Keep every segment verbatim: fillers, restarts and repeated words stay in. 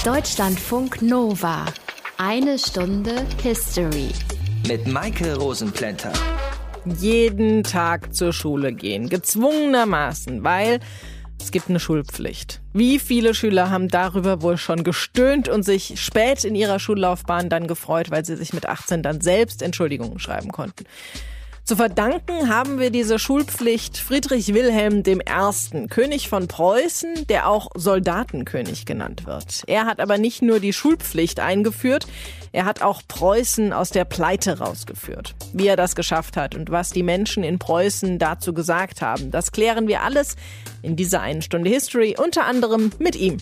Deutschlandfunk Nova. Eine Stunde History. Mit Maike Rosenplanter. Jeden Tag zur Schule gehen, gezwungenermaßen, weil es gibt eine Schulpflicht. Wie viele Schüler haben darüber wohl schon gestöhnt und sich spät in ihrer Schullaufbahn dann gefreut, weil sie sich mit achtzehn dann selbst Entschuldigungen schreiben konnten. Zu verdanken haben wir diese Schulpflicht Friedrich Wilhelm der Erste., König von Preußen, der auch Soldatenkönig genannt wird. Er hat aber nicht nur die Schulpflicht eingeführt, er hat auch Preußen aus der Pleite rausgeführt. Wie er das geschafft hat und was die Menschen in Preußen dazu gesagt haben, das klären wir alles in dieser einen Stunde History, unter anderem mit ihm.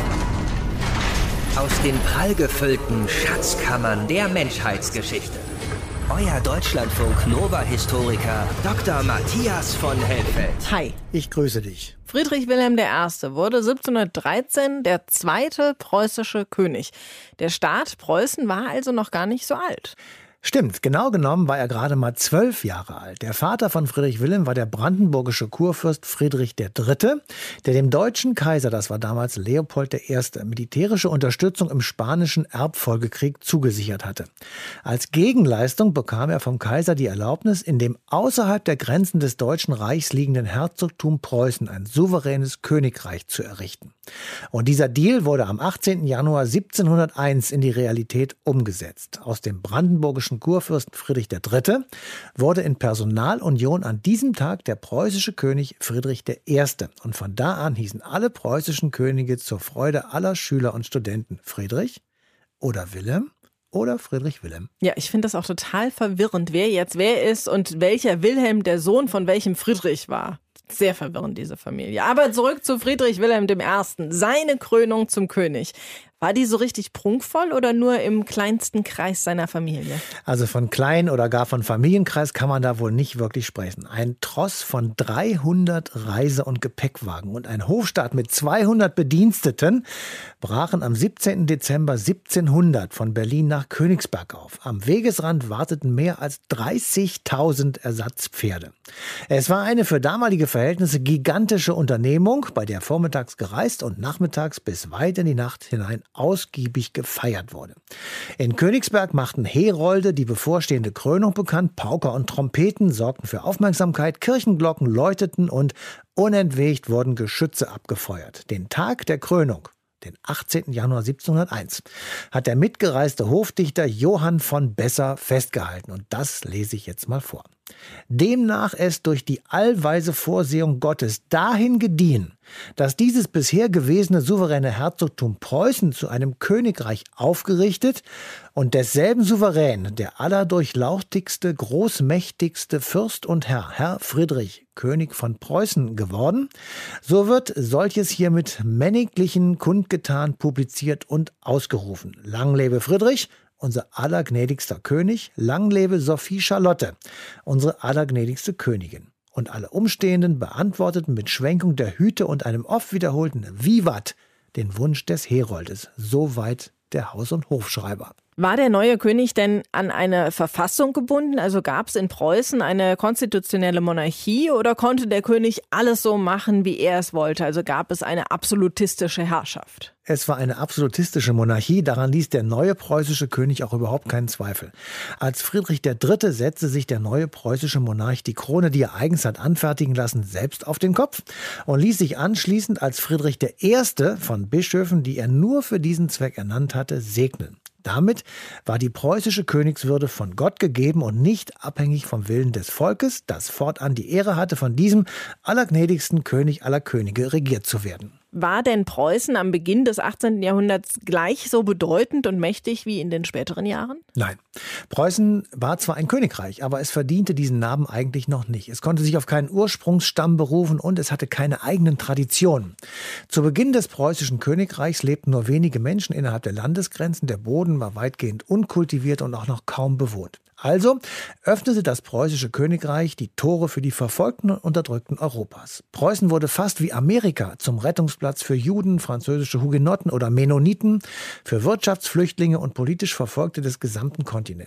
Aus den prallgefüllten Schatzkammern der Menschheitsgeschichte. Euer Deutschlandfunk Nova-Historiker Doktor Matthias von Helfeld. Hi. Ich grüße dich. Friedrich Wilhelm der Erste. wurde siebzehnhundertdreizehn der zweite preußische König. Der Staat Preußen war also noch gar nicht so alt. Stimmt, genau genommen war er gerade mal zwölf Jahre alt. Der Vater von Friedrich Wilhelm war der brandenburgische Kurfürst Friedrich der Dritte., der dem deutschen Kaiser, das war damals Leopold der Erste., militärische Unterstützung im Spanischen Erbfolgekrieg zugesichert hatte. Als Gegenleistung bekam er vom Kaiser die Erlaubnis, in dem außerhalb der Grenzen des Deutschen Reichs liegenden Herzogtum Preußen ein souveränes Königreich zu errichten. Und dieser Deal wurde am achtzehnten Januar siebzehnhunderteins in die Realität umgesetzt. Aus dem brandenburgischen Kurfürsten Friedrich der Dritte. wurde in Personalunion an diesem Tag der preußische König Friedrich der Erste. Und von da an hießen alle preußischen Könige zur Freude aller Schüler und Studenten Friedrich oder Wilhelm oder Friedrich Wilhelm. Ja, ich finde das auch total verwirrend, wer jetzt wer ist und welcher Wilhelm der Sohn von welchem Friedrich war. Sehr verwirrend, diese Familie. Aber zurück zu Friedrich Wilhelm der Erste., seine Krönung zum König. War die so richtig prunkvoll oder nur im kleinsten Kreis seiner Familie? Also von klein oder gar von Familienkreis kann man da wohl nicht wirklich sprechen. Ein Tross von dreihundert Reise- und Gepäckwagen und ein Hofstaat mit zweihundert Bediensteten brachen am siebzehnten Dezember siebzehnhundert von Berlin nach Königsberg auf. Am Wegesrand warteten mehr als dreißigtausend Ersatzpferde. Es war eine für damalige Verhältnisse gigantische Unternehmung, bei der vormittags gereist und nachmittags bis weit in die Nacht hinein ausgiebig gefeiert wurde. In Königsberg machten Herolde die bevorstehende Krönung bekannt, Pauker und Trompeten sorgten für Aufmerksamkeit, Kirchenglocken läuteten und unentwegt wurden Geschütze abgefeuert. Den Tag der Krönung, den achtzehnten Januar siebzehnhunderteins, hat der mitgereiste Hofdichter Johann von Besser festgehalten. Und das lese ich jetzt mal vor. Demnach es durch die allweise Vorsehung Gottes dahin gediehen, dass dieses bisher gewesene souveräne Herzogtum Preußen zu einem Königreich aufgerichtet und desselben Souverän, der allerdurchlauchtigste, großmächtigste Fürst und Herr, Herr Friedrich, König von Preußen geworden, so wird solches hiermit männiglichen kundgetan, publiziert und ausgerufen. Lang lebe Friedrich, unser allergnädigster König, lang lebe Sophie Charlotte, unsere allergnädigste Königin. Und alle Umstehenden beantworteten mit Schwenkung der Hüte und einem oft wiederholten Vivat den Wunsch des Heroldes. Soweit der Haus- und Hofschreiber. War der neue König denn an eine Verfassung gebunden? Also gab es in Preußen eine konstitutionelle Monarchie oder konnte der König alles so machen, wie er es wollte? Also gab es eine absolutistische Herrschaft? Es war eine absolutistische Monarchie, daran ließ der neue preußische König auch überhaupt keinen Zweifel. Als Friedrich der Dritte setzte sich der neue preußische Monarch die Krone, die er eigens hat anfertigen lassen, selbst auf den Kopf und ließ sich anschließend als Friedrich der Erste von Bischöfen, die er nur für diesen Zweck ernannt hatte, segnen. Damit war die preußische Königswürde von Gott gegeben und nicht abhängig vom Willen des Volkes, das fortan die Ehre hatte, von diesem allergnädigsten König aller Könige regiert zu werden. War denn Preußen am Beginn des achtzehnten Jahrhunderts gleich so bedeutend und mächtig wie in den späteren Jahren? Nein. Preußen war zwar ein Königreich, aber es verdiente diesen Namen eigentlich noch nicht. Es konnte sich auf keinen Ursprungsstamm berufen und es hatte keine eigenen Traditionen. Zu Beginn des preußischen Königreichs lebten nur wenige Menschen innerhalb der Landesgrenzen. Der Boden war weitgehend unkultiviert und auch noch kaum bewohnt. Also öffnete das preußische Königreich die Tore für die verfolgten und unterdrückten Europas. Preußen wurde fast wie Amerika zum Rettungsplatz für Juden, französische Hugenotten oder Mennoniten, für Wirtschaftsflüchtlinge und politisch Verfolgte des gesamten Kontinents.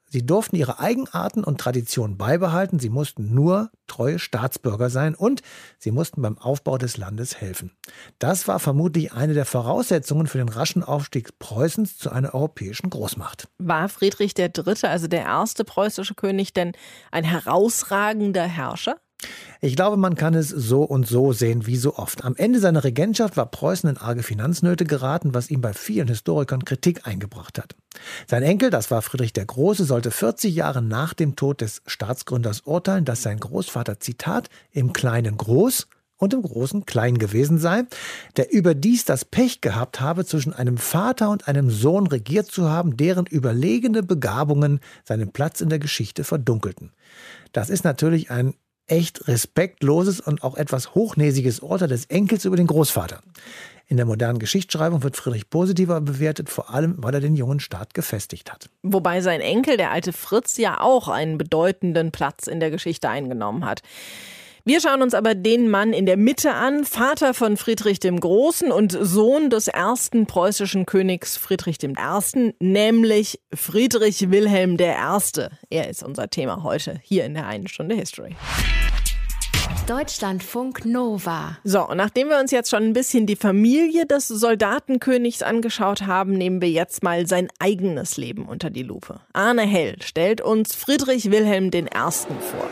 Sie durften ihre Eigenarten und Traditionen beibehalten, sie mussten nur treue Staatsbürger sein und sie mussten beim Aufbau des Landes helfen. Das war vermutlich eine der Voraussetzungen für den raschen Aufstieg Preußens zu einer europäischen Großmacht. War Friedrich der Dritte., also der erste preußische König, denn ein herausragender Herrscher? Ich glaube, man kann es so und so sehen wie so oft. Am Ende seiner Regentschaft war Preußen in arge Finanznöte geraten, was ihm bei vielen Historikern Kritik eingebracht hat. Sein Enkel, das war Friedrich der Große, sollte vierzig Jahre nach dem Tod des Staatsgründers urteilen, dass sein Großvater, Zitat, im Kleinen groß und im Großen klein gewesen sei, der überdies das Pech gehabt habe, zwischen einem Vater und einem Sohn regiert zu haben, deren überlegene Begabungen seinen Platz in der Geschichte verdunkelten. Das ist natürlich ein echt respektloses und auch etwas hochnäsiges Urteil des Enkels über den Großvater. In der modernen Geschichtsschreibung wird Friedrich positiver bewertet, vor allem, weil er den jungen Staat gefestigt hat. Wobei sein Enkel, der alte Fritz, ja auch einen bedeutenden Platz in der Geschichte eingenommen hat. Wir schauen uns aber den Mann in der Mitte an, Vater von Friedrich dem Großen und Sohn des ersten preußischen Königs Friedrich dem Ersten, nämlich Friedrich Wilhelm der Erste. Er ist unser Thema heute hier in der einen Stunde History. Deutschlandfunk Nova. So, und nachdem wir uns jetzt schon ein bisschen die Familie des Soldatenkönigs angeschaut haben, nehmen wir jetzt mal sein eigenes Leben unter die Lupe. Arne Hell stellt uns Friedrich Wilhelm den Ersten vor.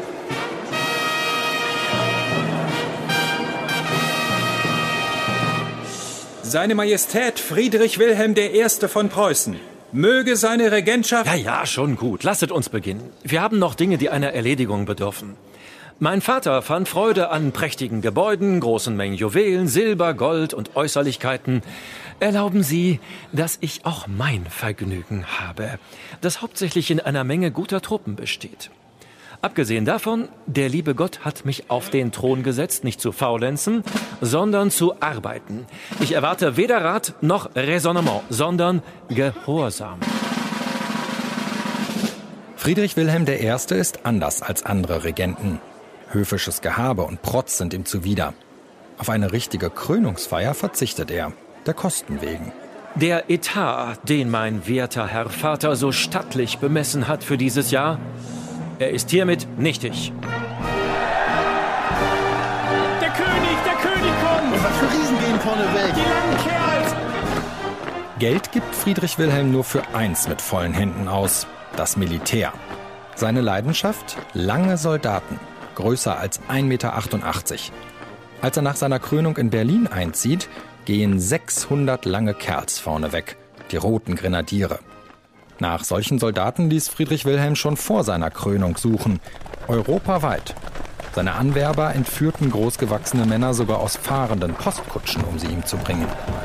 Seine Majestät Friedrich Wilhelm der Erste von Preußen. Möge seine Regentschaft... Ja, ja, schon gut. Lasset uns beginnen. Wir haben noch Dinge, die einer Erledigung bedürfen. Mein Vater fand Freude an prächtigen Gebäuden, großen Mengen Juwelen, Silber, Gold und Äußerlichkeiten. Erlauben Sie, dass ich auch mein Vergnügen habe, das hauptsächlich in einer Menge guter Truppen besteht. Abgesehen davon, der liebe Gott hat mich auf den Thron gesetzt, nicht zu faulenzen, sondern zu arbeiten. Ich erwarte weder Rat noch Raisonnement, sondern Gehorsam. Friedrich Wilhelm der Erste ist anders als andere Regenten. Höfisches Gehabe und Protz sind ihm zuwider. Auf eine richtige Krönungsfeier verzichtet er, der Kosten wegen. Der Etat, den mein werter Herr Vater so stattlich bemessen hat für dieses Jahr, er ist hiermit nichtig. Der König, der König kommt! Und was für Riesen gehen vorne weg? Die langen Kerls! Geld gibt Friedrich Wilhelm nur für eins mit vollen Händen aus, das Militär. Seine Leidenschaft? Lange Soldaten, größer als ein Meter achtundachtzig. Als er nach seiner Krönung in Berlin einzieht, gehen sechshundert lange Kerls vorne weg, die roten Grenadiere. Nach solchen Soldaten ließ Friedrich Wilhelm schon vor seiner Krönung suchen, europaweit. Seine Anwerber entführten großgewachsene Männer sogar aus fahrenden Postkutschen, um sie ihm zu bringen.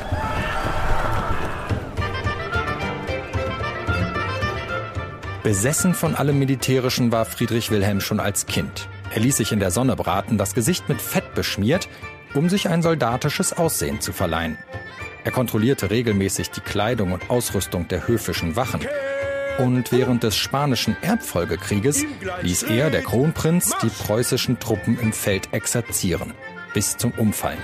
Besessen von allem Militärischen war Friedrich Wilhelm schon als Kind. Er ließ sich in der Sonne braten, das Gesicht mit Fett beschmiert, um sich ein soldatisches Aussehen zu verleihen. Er kontrollierte regelmäßig die Kleidung und Ausrüstung der höfischen Wachen. Und während des Spanischen Erbfolgekrieges ließ er, der Kronprinz, die preußischen Truppen im Feld exerzieren, bis zum Umfallen.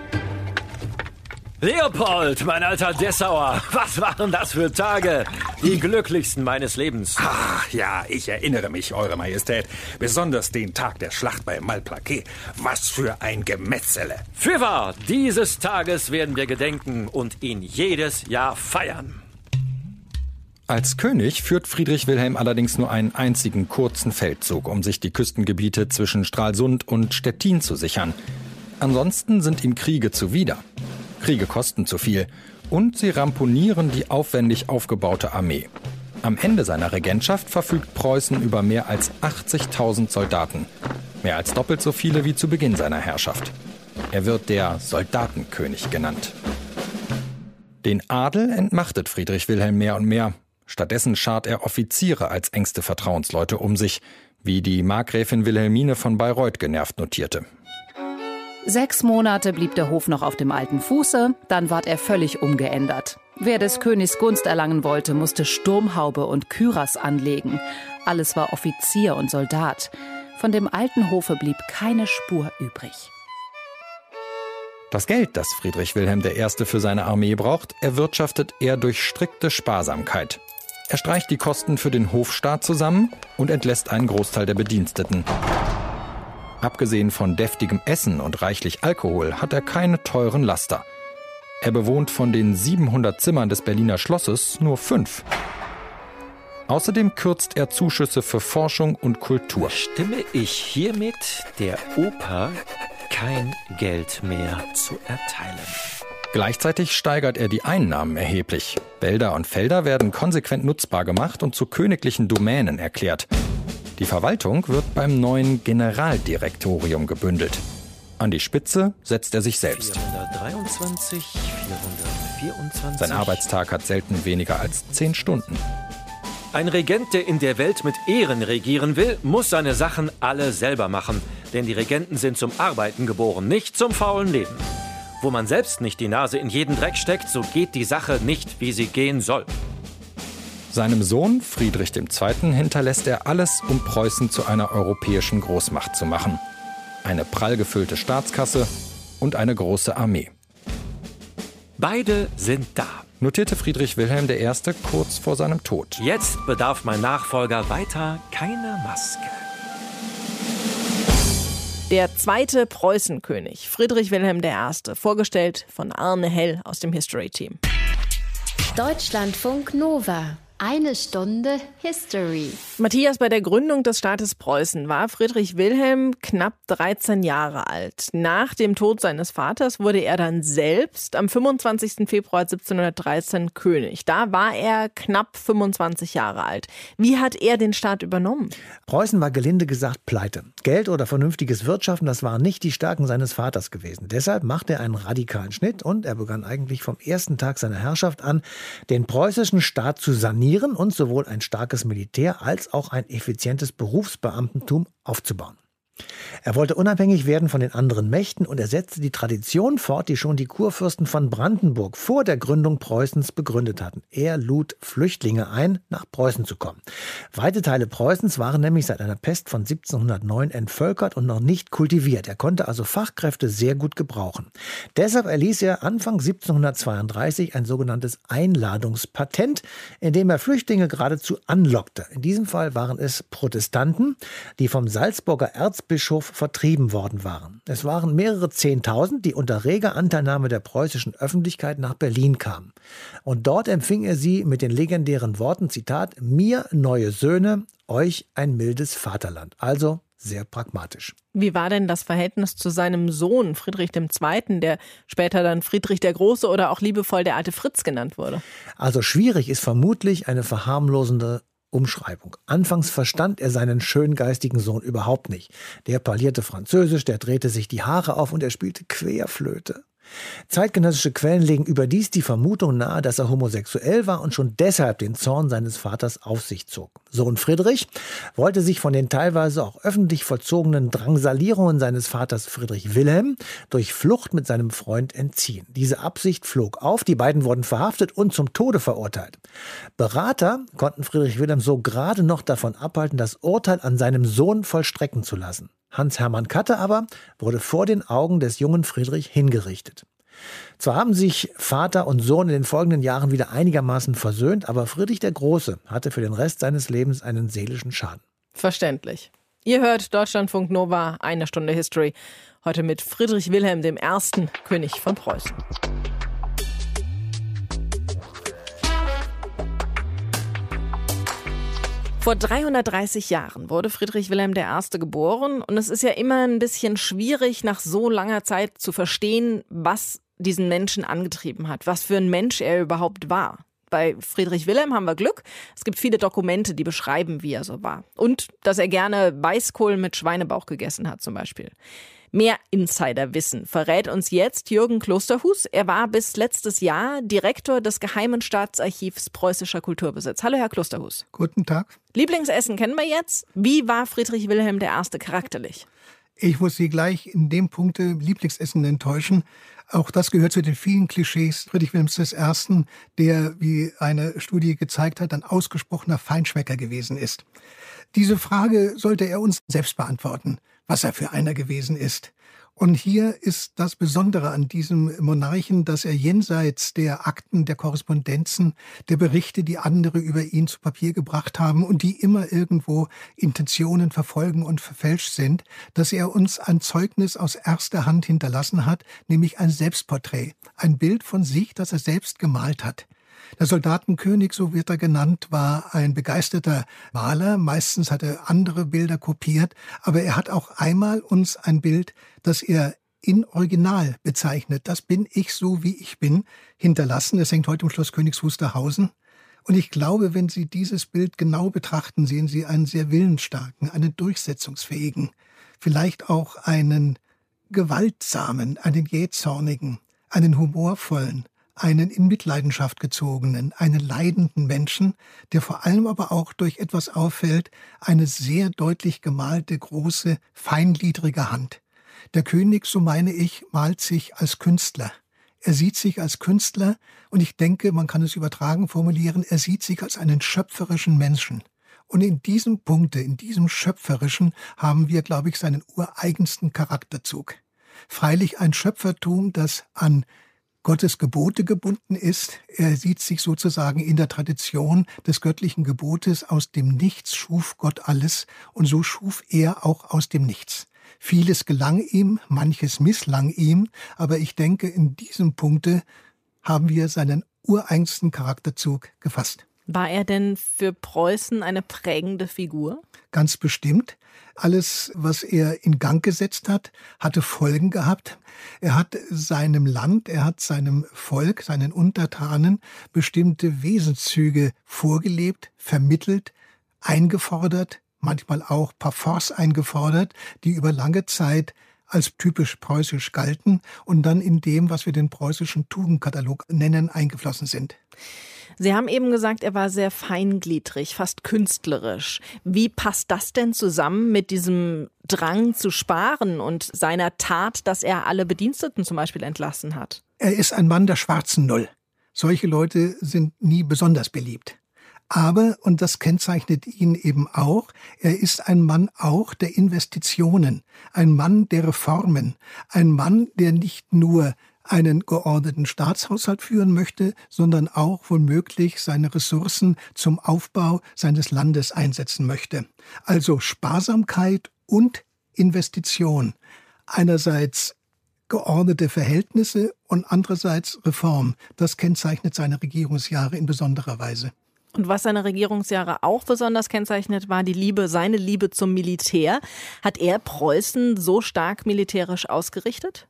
Leopold, mein alter Dessauer, was waren das für Tage? Die glücklichsten meines Lebens. Ach ja, ich erinnere mich, Eure Majestät. Besonders den Tag der Schlacht bei Malplaquet. Was für ein Gemetzele. Fürwahr, dieses Tages werden wir gedenken und ihn jedes Jahr feiern. Als König führt Friedrich Wilhelm allerdings nur einen einzigen kurzen Feldzug, um sich die Küstengebiete zwischen Stralsund und Stettin zu sichern. Ansonsten sind ihm Kriege zuwider. Kriege kosten zu viel und sie ramponieren die aufwendig aufgebaute Armee. Am Ende seiner Regentschaft verfügt Preußen über mehr als achtzigtausend Soldaten. Mehr als doppelt so viele wie zu Beginn seiner Herrschaft. Er wird der Soldatenkönig genannt. Den Adel entmachtet Friedrich Wilhelm mehr und mehr. Stattdessen schart er Offiziere als engste Vertrauensleute um sich, wie die Markgräfin Wilhelmine von Bayreuth genervt notierte. Sechs Monate blieb der Hof noch auf dem alten Fuße, dann ward er völlig umgeändert. Wer des Königs Gunst erlangen wollte, musste Sturmhaube und Kürass anlegen. Alles war Offizier und Soldat. Von dem alten Hofe blieb keine Spur übrig. Das Geld, das Friedrich Wilhelm der Erste für seine Armee braucht, erwirtschaftet er durch strikte Sparsamkeit. Er streicht die Kosten für den Hofstaat zusammen und entlässt einen Großteil der Bediensteten. Abgesehen von deftigem Essen und reichlich Alkohol hat er keine teuren Laster. Er bewohnt von den siebenhundert Zimmern des Berliner Schlosses nur fünf. Außerdem kürzt er Zuschüsse für Forschung und Kultur. Stimme ich hiermit der Oper kein Geld mehr zu erteilen. Gleichzeitig steigert er die Einnahmen erheblich. Wälder und Felder werden konsequent nutzbar gemacht und zu königlichen Domänen erklärt. Die Verwaltung wird beim neuen Generaldirektorium gebündelt. An die Spitze setzt er sich selbst. vierhundertdreiundzwanzig, vierhundertvierundzwanzig. Sein Arbeitstag hat selten weniger als zehn Stunden. Ein Regent, der in der Welt mit Ehren regieren will, muss seine Sachen alle selber machen. Denn die Regenten sind zum Arbeiten geboren, nicht zum faulen Leben. Wo man selbst nicht die Nase in jeden Dreck steckt, so geht die Sache nicht, wie sie gehen soll. Seinem Sohn Friedrich der Zweite. hinterlässt er alles, um Preußen zu einer europäischen Großmacht zu machen. Eine prall gefüllte Staatskasse und eine große Armee. Beide sind da. Notierte Friedrich Wilhelm der Erste kurz vor seinem Tod. Jetzt bedarf mein Nachfolger weiter keiner Maske. Der zweite Preußenkönig, Friedrich Wilhelm der Erste., vorgestellt von Arne Hell aus dem History-Team. Deutschlandfunk Nova. Eine Stunde History. Matthias, bei der Gründung des Staates Preußen war Friedrich Wilhelm knapp dreizehn Jahre alt. Nach dem Tod seines Vaters wurde er dann selbst am fünfundzwanzigsten Februar siebzehnhundertdreizehn König. Da war er knapp fünfundzwanzig Jahre alt. Wie hat er den Staat übernommen? Preußen war gelinde gesagt pleite. Geld oder vernünftiges Wirtschaften, das waren nicht die Stärken seines Vaters gewesen. Deshalb machte er einen radikalen Schnitt und er begann eigentlich vom ersten Tag seiner Herrschaft an, den preußischen Staat zu sanieren und sowohl ein starkes Militär als auch ein effizientes Berufsbeamtentum aufzubauen. Er wollte unabhängig werden von den anderen Mächten und er setzte die Tradition fort, die schon die Kurfürsten von Brandenburg vor der Gründung Preußens begründet hatten. Er lud Flüchtlinge ein, nach Preußen zu kommen. Weite Teile Preußens waren nämlich seit einer Pest von siebzehnhundertneun entvölkert und noch nicht kultiviert. Er konnte also Fachkräfte sehr gut gebrauchen. Deshalb erließ er Anfang siebzehnhundertzweiunddreißig ein sogenanntes Einladungspatent, in dem er Flüchtlinge geradezu anlockte. In diesem Fall waren es Protestanten, die vom Salzburger Erzbischof vertrieben worden waren. Es waren mehrere Zehntausend, die unter reger Anteilnahme der preußischen Öffentlichkeit nach Berlin kamen. Und dort empfing er sie mit den legendären Worten, Zitat, mir neue Söhne, euch ein mildes Vaterland. Also sehr pragmatisch. Wie war denn das Verhältnis zu seinem Sohn Friedrich der Zweite., der später dann Friedrich der Große oder auch liebevoll der alte Fritz genannt wurde? Also schwierig ist vermutlich eine verharmlosende Umschreibung. Anfangs verstand er seinen schöngeistigen Sohn überhaupt nicht. Der parlierte Französisch, der drehte sich die Haare auf und er spielte Querflöte. Zeitgenössische Quellen legen überdies die Vermutung nahe, dass er homosexuell war und schon deshalb den Zorn seines Vaters auf sich zog. Sohn Friedrich wollte sich von den teilweise auch öffentlich vollzogenen Drangsalierungen seines Vaters Friedrich Wilhelm durch Flucht mit seinem Freund entziehen. Diese Absicht flog auf, die beiden wurden verhaftet und zum Tode verurteilt. Berater konnten Friedrich Wilhelm so gerade noch davon abhalten, das Urteil an seinem Sohn vollstrecken zu lassen. Hans-Hermann Katte aber wurde vor den Augen des jungen Friedrich hingerichtet. Zwar haben sich Vater und Sohn in den folgenden Jahren wieder einigermaßen versöhnt, aber Friedrich der Große hatte für den Rest seines Lebens einen seelischen Schaden. Verständlich. Ihr hört Deutschlandfunk Nova, eine Stunde History. Heute mit Friedrich Wilhelm der Erste., König von Preußen. Vor dreihundertdreißig Jahren wurde Friedrich Wilhelm der Erste. geboren und es ist ja immer ein bisschen schwierig, nach so langer Zeit zu verstehen, was diesen Menschen angetrieben hat, was für ein Mensch er überhaupt war. Bei Friedrich Wilhelm haben wir Glück. Es gibt viele Dokumente, die beschreiben, wie er so war. Und dass er gerne Weißkohl mit Schweinebauch gegessen hat zum Beispiel. Mehr Insiderwissen verrät uns jetzt Jürgen Klosterhuß. Er war bis letztes Jahr Direktor des Geheimen Staatsarchivs Preußischer Kulturbesitz. Hallo, Herr Klosterhuß. Guten Tag. Lieblingsessen kennen wir jetzt. Wie war Friedrich Wilhelm der Erste. charakterlich? Ich muss Sie gleich in dem Punkt Lieblingsessen enttäuschen. Auch das gehört zu den vielen Klischees Friedrich Wilhelms des Ersten., der, wie eine Studie gezeigt hat, ein ausgesprochener Feinschmecker gewesen ist. Diese Frage sollte er uns selbst beantworten, was er für einer gewesen ist. Und hier ist das Besondere an diesem Monarchen, dass er jenseits der Akten, der Korrespondenzen, der Berichte, die andere über ihn zu Papier gebracht haben und die immer irgendwo Intentionen verfolgen und verfälscht sind, dass er uns ein Zeugnis aus erster Hand hinterlassen hat, nämlich ein Selbstporträt, ein Bild von sich, das er selbst gemalt hat. Der Soldatenkönig, so wird er genannt, war ein begeisterter Maler. Meistens hat er andere Bilder kopiert, aber er hat auch einmal uns ein Bild, das er in Original bezeichnet. Das bin ich, so wie ich bin, hinterlassen. Es hängt heute im Schloss Königs Wusterhausen. Und ich glaube, wenn Sie dieses Bild genau betrachten, sehen Sie einen sehr willensstarken, einen durchsetzungsfähigen, vielleicht auch einen gewaltsamen, einen jähzornigen, einen humorvollen, einen in Mitleidenschaft gezogenen, einen leidenden Menschen, der vor allem aber auch durch etwas auffällt, eine sehr deutlich gemalte, große, feingliedrige Hand. Der König, so meine ich, malt sich als Künstler. Er sieht sich als Künstler und ich denke, man kann es übertragen formulieren, er sieht sich als einen schöpferischen Menschen. Und in diesem Punkte, in diesem Schöpferischen haben wir, glaube ich, seinen ureigensten Charakterzug. Freilich ein Schöpfertum, das an Gottes Gebote gebunden ist. Er sieht sich sozusagen in der Tradition des göttlichen Gebotes. Aus dem Nichts schuf Gott alles und so schuf er auch aus dem Nichts. Vieles gelang ihm, manches misslang ihm, aber ich denke, in diesem Punkte haben wir seinen ureigensten Charakterzug gefasst. War er denn für Preußen eine prägende Figur? Ganz bestimmt. Alles, was er in Gang gesetzt hat, hatte Folgen gehabt. Er hat seinem Land, er hat seinem Volk, seinen Untertanen bestimmte Wesenszüge vorgelebt, vermittelt, eingefordert, manchmal auch par force eingefordert, die über lange Zeit als typisch preußisch galten und dann in dem, was wir den preußischen Tugendkatalog nennen, eingeflossen sind. Sie haben eben gesagt, er war sehr feingliedrig, fast künstlerisch. Wie passt das denn zusammen mit diesem Drang zu sparen und seiner Tat, dass er alle Bediensteten zum Beispiel entlassen hat? Er ist ein Mann der schwarzen Null. Solche Leute sind nie besonders beliebt. Aber, und das kennzeichnet ihn eben auch, er ist ein Mann auch der Investitionen, ein Mann der Reformen, ein Mann, der nicht nur einen geordneten Staatshaushalt führen möchte, sondern auch womöglich seine Ressourcen zum Aufbau seines Landes einsetzen möchte. Also Sparsamkeit und Investition. Einerseits geordnete Verhältnisse und andererseits Reform. Das kennzeichnet seine Regierungsjahre in besonderer Weise. Und was seine Regierungsjahre auch besonders kennzeichnet, war die Liebe, seine Liebe zum Militär. Hat er Preußen so stark militärisch ausgerichtet?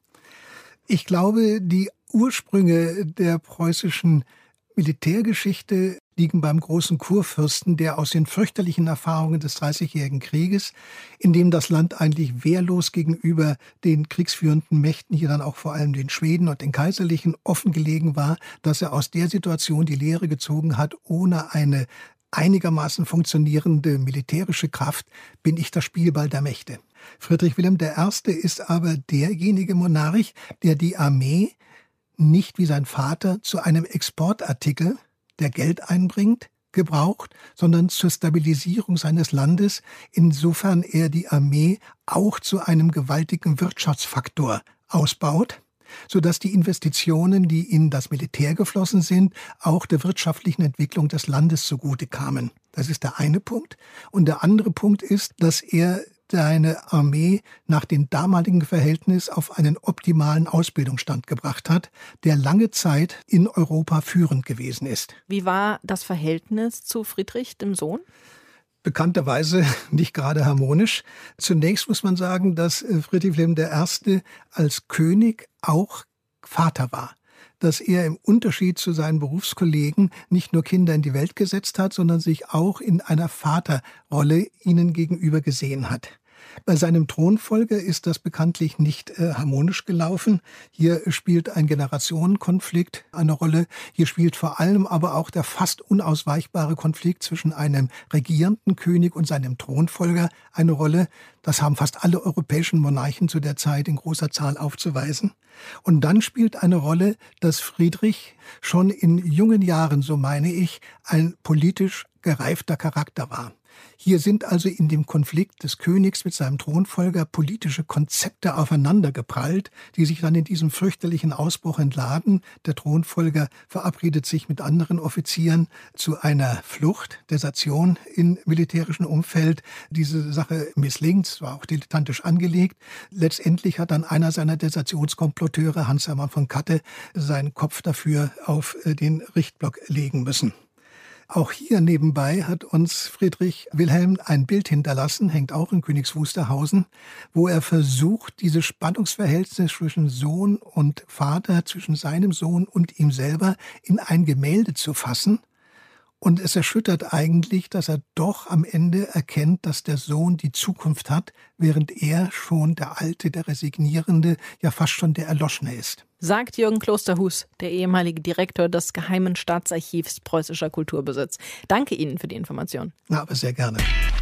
Ich glaube, die Ursprünge der preußischen Militärgeschichte liegen beim großen Kurfürsten, der aus den fürchterlichen Erfahrungen des Dreißigjährigen Krieges, in dem das Land eigentlich wehrlos gegenüber den kriegsführenden Mächten, hier dann auch vor allem den Schweden und den Kaiserlichen, offengelegen war, dass er aus der Situation die Lehre gezogen hat, ohne eine einigermaßen funktionierende militärische Kraft bin ich der Spielball der Mächte. Friedrich Wilhelm der Erste ist aber derjenige Monarch, der die Armee nicht wie sein Vater zu einem Exportartikel, der Geld einbringt, gebraucht, sondern zur Stabilisierung seines Landes, insofern er die Armee auch zu einem gewaltigen Wirtschaftsfaktor ausbaut, sodass die Investitionen, die in das Militär geflossen sind, auch der wirtschaftlichen Entwicklung des Landes zugute kamen. Das ist der eine Punkt. Und der andere Punkt ist, dass er seine Armee nach dem damaligen Verhältnis auf einen optimalen Ausbildungsstand gebracht hat, der lange Zeit in Europa führend gewesen ist. Wie war das Verhältnis zu Friedrich, dem Sohn? Bekannterweise nicht gerade harmonisch. Zunächst muss man sagen, dass Friedrich Wilhelm der Erste als König auch Vater war. Dass er im Unterschied zu seinen Berufskollegen nicht nur Kinder in die Welt gesetzt hat, sondern sich auch in einer Vaterrolle ihnen gegenüber gesehen hat. Bei seinem Thronfolger ist das bekanntlich nicht äh, harmonisch gelaufen. Hier spielt ein Generationenkonflikt eine Rolle. Hier spielt vor allem aber auch der fast unausweichbare Konflikt zwischen einem regierenden König und seinem Thronfolger eine Rolle. Das haben fast alle europäischen Monarchen zu der Zeit in großer Zahl aufzuweisen. Und dann spielt eine Rolle, dass Friedrich schon in jungen Jahren, so meine ich, ein politisch gereifter Charakter war. Hier sind also in dem Konflikt des Königs mit seinem Thronfolger politische Konzepte aufeinandergeprallt, die sich dann in diesem fürchterlichen Ausbruch entladen. Der Thronfolger verabredet sich mit anderen Offizieren zu einer Flucht, Desertion im militärischen Umfeld. Diese Sache misslingt, es war auch dilettantisch angelegt. Letztendlich hat dann einer seiner Desertionskomploteure, Hans-Hermann von Katte, seinen Kopf dafür auf den Richtblock legen müssen. Auch hier nebenbei hat uns Friedrich Wilhelm ein Bild hinterlassen, hängt auch in Königs Wusterhausen, wo er versucht, diese Spannungsverhältnisse zwischen Sohn und Vater, zwischen seinem Sohn und ihm selber in ein Gemälde zu fassen. Und es erschüttert eigentlich, dass er doch am Ende erkennt, dass der Sohn die Zukunft hat, während er schon der Alte, der Resignierende, ja fast schon der Erloschene ist. Sagt Jürgen Klosterhus, der ehemalige Direktor des Geheimen Staatsarchivs Preußischer Kulturbesitz. Danke Ihnen für die Information. Na, aber sehr gerne.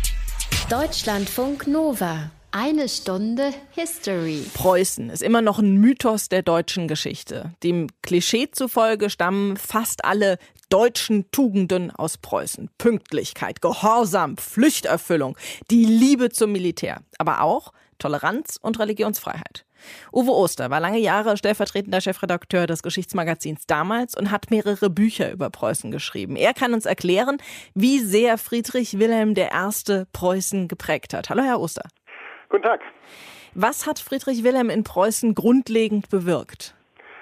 Deutschlandfunk Nova. Eine Stunde History. Preußen ist immer noch ein Mythos der deutschen Geschichte. Dem Klischee zufolge stammen fast alle deutschen Tugenden aus Preußen. Pünktlichkeit, Gehorsam, Pflichterfüllung, die Liebe zum Militär, aber auch Toleranz und Religionsfreiheit. Uwe Oster war lange Jahre stellvertretender Chefredakteur des Geschichtsmagazins damals und hat mehrere Bücher über Preußen geschrieben. Er kann uns erklären, wie sehr Friedrich Wilhelm der Erste Preußen geprägt hat. Hallo, Herr Oster. Guten Tag. Was hat Friedrich Wilhelm in Preußen grundlegend bewirkt?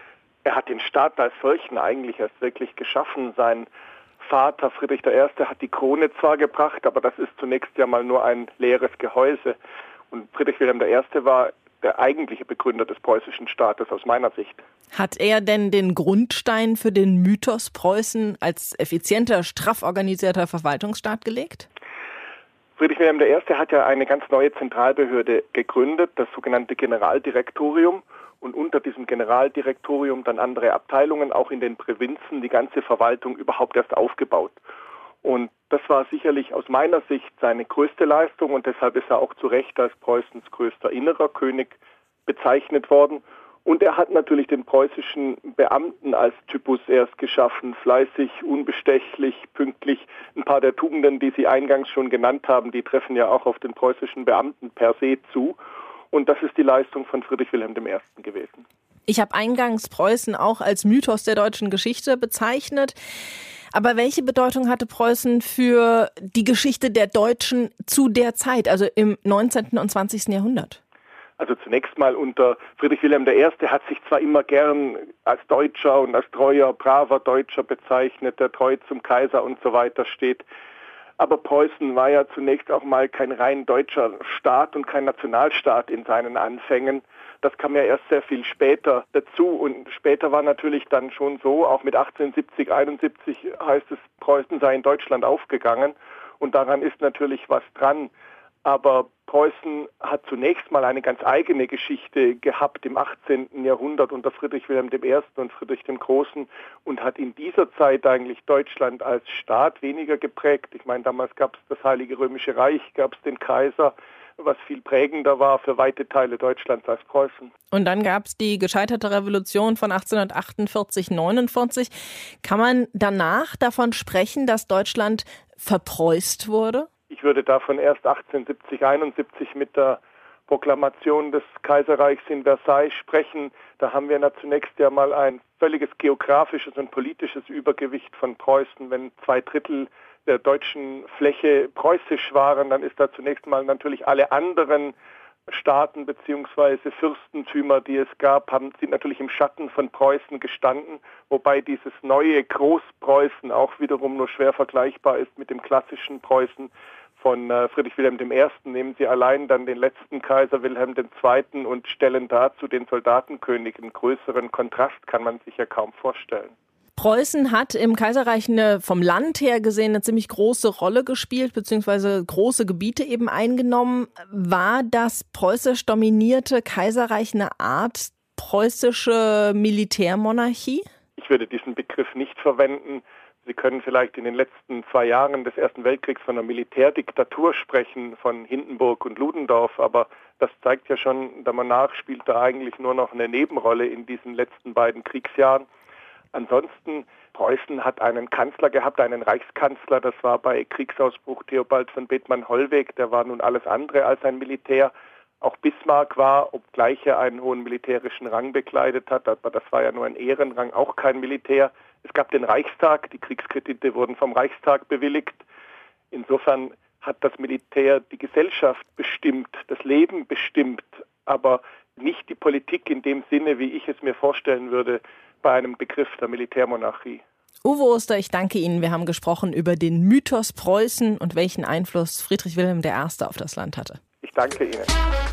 Er hat den Staat als solchen eigentlich erst wirklich geschaffen. Sein Vater Friedrich der Erste hat die Krone zwar gebracht, aber das ist zunächst ja mal nur ein leeres Gehäuse. Und Friedrich Wilhelm der Erste war der eigentliche Begründer des preußischen Staates aus meiner Sicht. Hat er denn den Grundstein für den Mythos Preußen als effizienter, straff organisierter Verwaltungsstaat gelegt? Friedrich Wilhelm der Erste hat ja eine ganz neue Zentralbehörde gegründet, das sogenannte Generaldirektorium. Und unter diesem Generaldirektorium dann andere Abteilungen, auch in den Provinzen, die ganze Verwaltung überhaupt erst aufgebaut. Und das war sicherlich aus meiner Sicht seine größte Leistung und deshalb ist er auch zu Recht als Preußens größter innerer König bezeichnet worden. Und er hat natürlich den preußischen Beamten als Typus erst geschaffen, fleißig, unbestechlich, pünktlich. Ein paar der Tugenden, die Sie eingangs schon genannt haben, die treffen ja auch auf den preußischen Beamten per se zu. Und das ist die Leistung von Friedrich Wilhelm der Erste gewesen. Ich habe eingangs Preußen auch als Mythos der deutschen Geschichte bezeichnet. Aber welche Bedeutung hatte Preußen für die Geschichte der Deutschen zu der Zeit, also im neunzehnten und zwanzigsten Jahrhundert? Also zunächst mal unter Friedrich Wilhelm der Erste hat sich zwar immer gern als Deutscher und als treuer, braver Deutscher bezeichnet, der treu zum Kaiser und so weiter steht. Aber Preußen war ja zunächst auch mal kein rein deutscher Staat und kein Nationalstaat in seinen Anfängen. Das kam ja erst sehr viel später dazu und später war natürlich dann schon so, auch mit achtzehnhundertsiebzig, einundsiebzig heißt es, Preußen sei in Deutschland aufgegangen und daran ist natürlich was dran. Aber Preußen hat zunächst mal eine ganz eigene Geschichte gehabt im achtzehnten Jahrhundert unter Friedrich Wilhelm der Erste und Friedrich dem Großen und hat in dieser Zeit eigentlich Deutschland als Staat weniger geprägt. Ich meine, damals gab es das Heilige Römische Reich, gab es den Kaiser, was viel prägender war für weite Teile Deutschlands als Preußen. Und dann gab es die gescheiterte Revolution von achtzehnhundertachtundvierzig neunundvierzig. Kann man danach davon sprechen, dass Deutschland verpreußt wurde? Ich würde davon erst achtzehnhundertsiebzig, einundsiebzig mit der Proklamation des Kaiserreichs in Versailles sprechen. Da haben wir na zunächst ja mal ein völliges geografisches und politisches Übergewicht von Preußen. Wenn zwei Drittel der deutschen Fläche preußisch waren, dann ist da zunächst mal natürlich alle anderen Staaten bzw. Fürstentümer, die es gab, haben, sind natürlich im Schatten von Preußen gestanden, wobei dieses neue Großpreußen auch wiederum nur schwer vergleichbar ist mit dem klassischen Preußen von äh, Friedrich Wilhelm der Erste. Nehmen Sie allein dann den letzten Kaiser Wilhelm der Zweite und stellen dazu den Soldatenkönig. Einen größeren Kontrast kann man sich ja kaum vorstellen. Preußen hat im Kaiserreich eine, vom Land her gesehen eine ziemlich große Rolle gespielt, beziehungsweise große Gebiete eben eingenommen. War das preußisch dominierte Kaiserreich eine Art preußische Militärmonarchie? Ich würde diesen Begriff nicht verwenden. Sie können vielleicht in den letzten zwei Jahren des Ersten Weltkriegs von einer Militärdiktatur sprechen, von Hindenburg und Ludendorff, aber das zeigt ja schon, der Monarch spielt da eigentlich nur noch eine Nebenrolle in diesen letzten beiden Kriegsjahren. Ansonsten Preußen hat einen Kanzler gehabt, einen Reichskanzler, das war bei Kriegsausbruch Theobald von Bethmann-Hollweg, der war nun alles andere als ein Militär. Auch Bismarck war, obgleich er einen hohen militärischen Rang bekleidet hat, aber das war ja nur ein Ehrenrang, auch kein Militär. Es gab den Reichstag, die Kriegskredite wurden vom Reichstag bewilligt. Insofern hat das Militär die Gesellschaft bestimmt, das Leben bestimmt, aber nicht die Politik in dem Sinne, wie ich es mir vorstellen würde, bei einem Begriff der Militärmonarchie. Uwe Oster, ich danke Ihnen. Wir haben gesprochen über den Mythos Preußen und welchen Einfluss Friedrich Wilhelm der Erste auf das Land hatte. Ich danke Ihnen.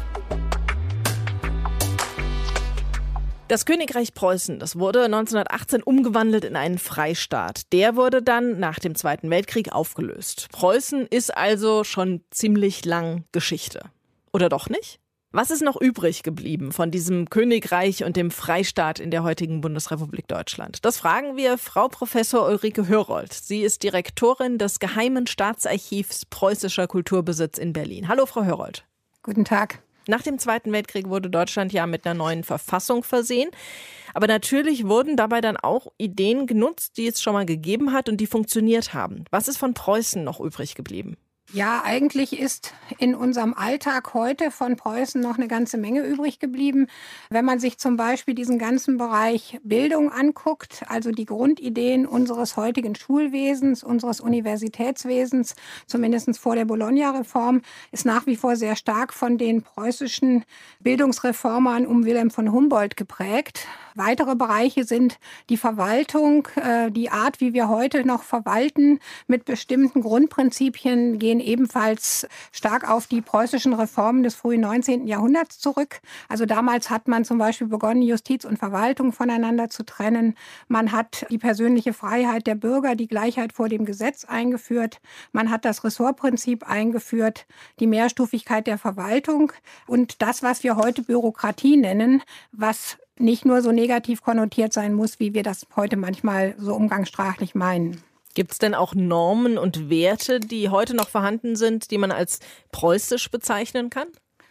Das Königreich Preußen, das wurde neunzehnhundertachtzehn umgewandelt in einen Freistaat. Der wurde dann nach dem Zweiten Weltkrieg aufgelöst. Preußen ist also schon ziemlich lang Geschichte. Oder doch nicht? Was ist noch übrig geblieben von diesem Königreich und dem Freistaat in der heutigen Bundesrepublik Deutschland? Das fragen wir Frau Professor Ulrike Hörold. Sie ist Direktorin des Geheimen Staatsarchivs Preußischer Kulturbesitz in Berlin. Hallo, Frau Hörold. Guten Tag. Nach dem Zweiten Weltkrieg wurde Deutschland ja mit einer neuen Verfassung versehen. Aber natürlich wurden dabei dann auch Ideen genutzt, die es schon mal gegeben hat und die funktioniert haben. Was ist von Preußen noch übrig geblieben? Ja, eigentlich ist in unserem Alltag heute von Preußen noch eine ganze Menge übrig geblieben. Wenn man sich zum Beispiel diesen ganzen Bereich Bildung anguckt, also die Grundideen unseres heutigen Schulwesens, unseres Universitätswesens, zumindest vor der Bologna-Reform, ist nach wie vor sehr stark von den preußischen Bildungsreformern um Wilhelm von Humboldt geprägt. Weitere Bereiche sind die Verwaltung, die Art, wie wir heute noch verwalten, mit bestimmten Grundprinzipien gehen ebenfalls stark auf die preußischen Reformen des frühen neunzehnten Jahrhunderts zurück. Also damals hat man zum Beispiel begonnen, Justiz und Verwaltung voneinander zu trennen. Man hat die persönliche Freiheit der Bürger, die Gleichheit vor dem Gesetz eingeführt. Man hat das Ressortprinzip eingeführt, die Mehrstufigkeit der Verwaltung und das, was wir heute Bürokratie nennen, was nicht nur so negativ konnotiert sein muss, wie wir das heute manchmal so umgangssprachlich meinen. Gibt es denn auch Normen und Werte, die heute noch vorhanden sind, die man als preußisch bezeichnen kann?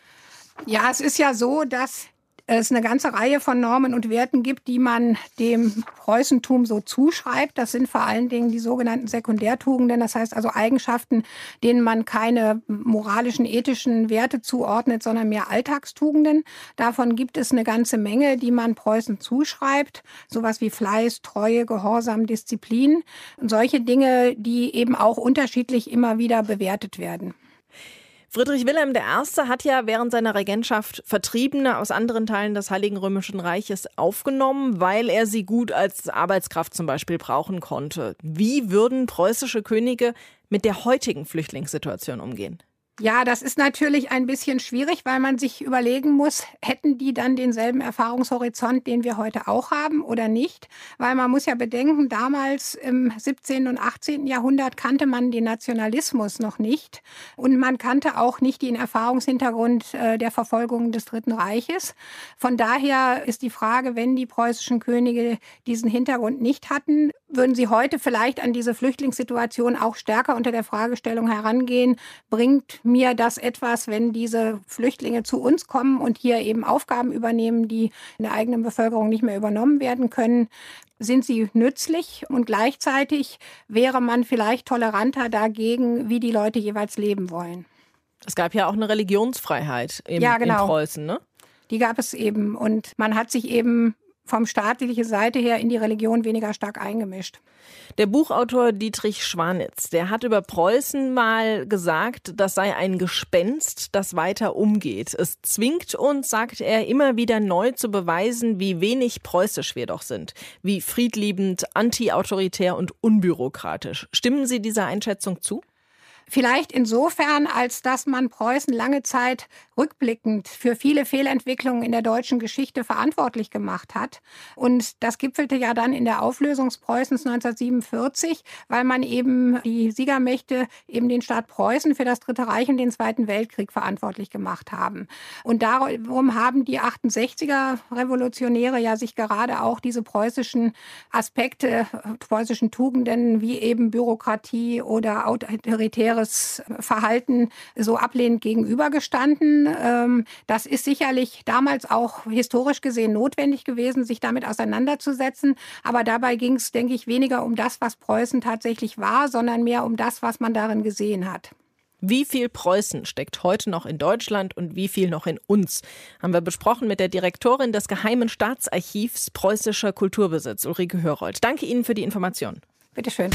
Ja, es ist ja so, dass es eine ganze Reihe von Normen und Werten gibt, die man dem Preußentum so zuschreibt. Das sind vor allen Dingen die sogenannten Sekundärtugenden, das heißt also Eigenschaften, denen man keine moralischen, ethischen Werte zuordnet, sondern mehr Alltagstugenden. Davon gibt es eine ganze Menge, die man Preußen zuschreibt. Sowas wie Fleiß, Treue, Gehorsam, Disziplin. Und solche Dinge, die eben auch unterschiedlich immer wieder bewertet werden. Friedrich Wilhelm der Erste hat ja während seiner Regentschaft Vertriebene aus anderen Teilen des Heiligen Römischen Reiches aufgenommen, weil er sie gut als Arbeitskraft zum Beispiel brauchen konnte. Wie würden preußische Könige mit der heutigen Flüchtlingssituation umgehen? Ja, das ist natürlich ein bisschen schwierig, weil man sich überlegen muss, hätten die dann denselben Erfahrungshorizont, den wir heute auch haben oder nicht? Weil man muss ja bedenken, damals im siebzehnten und achtzehnten Jahrhundert kannte man den Nationalismus noch nicht und man kannte auch nicht den Erfahrungshintergrund äh, der Verfolgung des Dritten Reiches. Von daher ist die Frage, wenn die preußischen Könige diesen Hintergrund nicht hatten, würden sie heute vielleicht an diese Flüchtlingssituation auch stärker unter der Fragestellung herangehen, bringt mir das etwas, wenn diese Flüchtlinge zu uns kommen und hier eben Aufgaben übernehmen, die in der eigenen Bevölkerung nicht mehr übernommen werden können? Sind sie nützlich? Und gleichzeitig wäre man vielleicht toleranter dagegen, wie die Leute jeweils leben wollen. Es gab ja auch eine Religionsfreiheit im, ja, genau. in Preußen, ne? Die gab es eben. Und man hat sich eben vom staatlichen Seite her in die Religion weniger stark eingemischt. Der Buchautor Dietrich Schwanitz, der hat über Preußen mal gesagt, das sei ein Gespenst, das weiter umgeht. Es zwingt uns, sagt er, immer wieder neu zu beweisen, wie wenig preußisch wir doch sind, wie friedliebend, antiautoritär und unbürokratisch. Stimmen Sie dieser Einschätzung zu? Vielleicht insofern, als dass man Preußen lange Zeit rückblickend für viele Fehlentwicklungen in der deutschen Geschichte verantwortlich gemacht hat. Und das gipfelte ja dann in der Auflösung Preußens neunzehnhundertsiebenundvierzig, weil man eben die Siegermächte eben den Staat Preußen für das Dritte Reich und den Zweiten Weltkrieg verantwortlich gemacht haben. Und darum haben die achtundsechziger Revolutionäre ja sich gerade auch diese preußischen Aspekte, preußischen Tugenden wie eben Bürokratie oder autoritäre anderes Verhalten so ablehnend gegenübergestanden. Das ist sicherlich damals auch historisch gesehen notwendig gewesen, sich damit auseinanderzusetzen. Aber dabei ging es, denke ich, weniger um das, was Preußen tatsächlich war, sondern mehr um das, was man darin gesehen hat. Wie viel Preußen steckt heute noch in Deutschland und wie viel noch in uns? Haben wir besprochen mit der Direktorin des Geheimen Staatsarchivs Preußischer Kulturbesitz, Ulrike Hörold. Danke Ihnen für die Information. Bitte schön.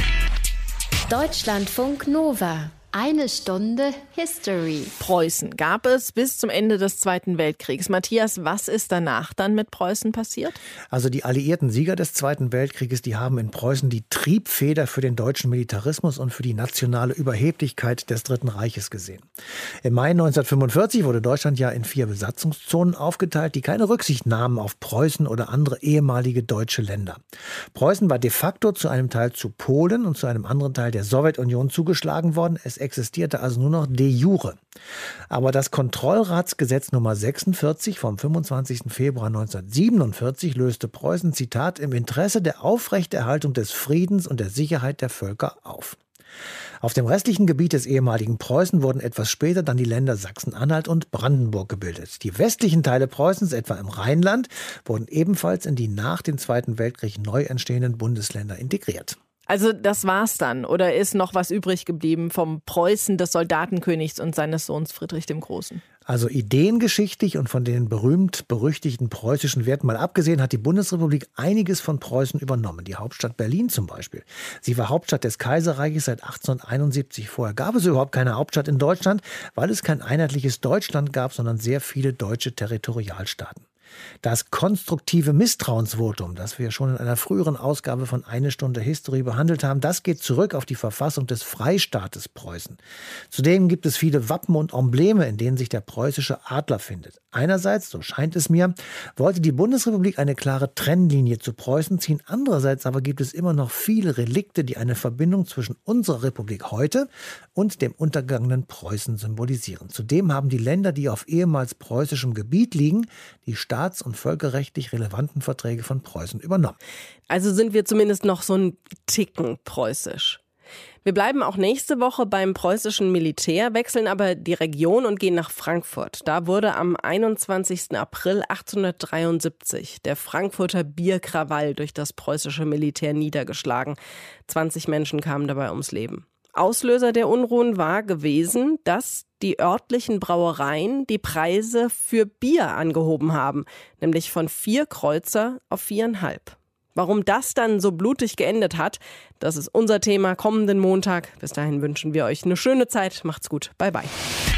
Deutschlandfunk Nova. Eine Stunde History. Preußen gab es bis zum Ende des Zweiten Weltkriegs. Matthias, was ist danach dann mit Preußen passiert? Also die alliierten Sieger des Zweiten Weltkrieges, die haben in Preußen die Triebfeder für den deutschen Militarismus und für die nationale Überheblichkeit des Dritten Reiches gesehen. Im Mai neunzehnhundertfünfundvierzig wurde Deutschland ja in vier Besatzungszonen aufgeteilt, die keine Rücksicht nahmen auf Preußen oder andere ehemalige deutsche Länder. Preußen war de facto zu einem Teil zu Polen und zu einem anderen Teil der Sowjetunion zugeschlagen worden. Es existierte also nur noch de jure. Aber das Kontrollratsgesetz Nummer sechsundvierzig vom fünfundzwanzigsten Februar neunzehnhundertsiebenundvierzig löste Preußen, Zitat, im Interesse der Aufrechterhaltung des Friedens und der Sicherheit der Völker auf. Auf dem restlichen Gebiet des ehemaligen Preußen wurden etwas später dann die Länder Sachsen-Anhalt und Brandenburg gebildet. Die westlichen Teile Preußens, etwa im Rheinland, wurden ebenfalls in die nach dem Zweiten Weltkrieg neu entstehenden Bundesländer integriert. Also das war's dann, oder ist noch was übrig geblieben vom Preußen des Soldatenkönigs und seines Sohns Friedrich dem Großen? Also ideengeschichtlich und von den berühmt-berüchtigten preußischen Werten mal abgesehen, hat die Bundesrepublik einiges von Preußen übernommen. Die Hauptstadt Berlin zum Beispiel. Sie war Hauptstadt des Kaiserreiches seit achtzehnhunderteinundsiebzig. Vorher gab es überhaupt keine Hauptstadt in Deutschland, weil es kein einheitliches Deutschland gab, sondern sehr viele deutsche Territorialstaaten. Das konstruktive Misstrauensvotum, das wir schon in einer früheren Ausgabe von Eine Stunde History behandelt haben, das geht zurück auf die Verfassung des Freistaates Preußen. Zudem gibt es viele Wappen und Embleme, in denen sich der preußische Adler findet. Einerseits, so scheint es mir, wollte die Bundesrepublik eine klare Trennlinie zu Preußen ziehen. Andererseits aber gibt es immer noch viele Relikte, die eine Verbindung zwischen unserer Republik heute und dem untergegangenen Preußen symbolisieren. Zudem haben die Länder, die auf ehemals preußischem Gebiet liegen, die staats- und völkerrechtlich relevanten Verträge von Preußen übernommen. Also sind wir zumindest noch so ein Ticken preußisch. Wir bleiben auch nächste Woche beim preußischen Militär, wechseln aber die Region und gehen nach Frankfurt. Da wurde am einundzwanzigsten April achtzehnhundertdreiundsiebzig der Frankfurter Bierkrawall durch das preußische Militär niedergeschlagen. zwanzig Menschen kamen dabei ums Leben. Auslöser der Unruhen war gewesen, dass die örtlichen Brauereien die Preise für Bier angehoben haben, nämlich von vier Kreuzer auf viereinhalb. Warum das dann so blutig geendet hat, das ist unser Thema kommenden Montag. Bis dahin wünschen wir euch eine schöne Zeit. Macht's gut. Bye, bye.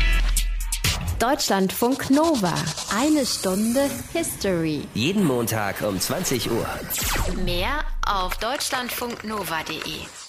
Deutschlandfunk Nova. Eine Stunde History. Jeden Montag um zwanzig Uhr. Mehr auf deutschlandfunknova punkt de.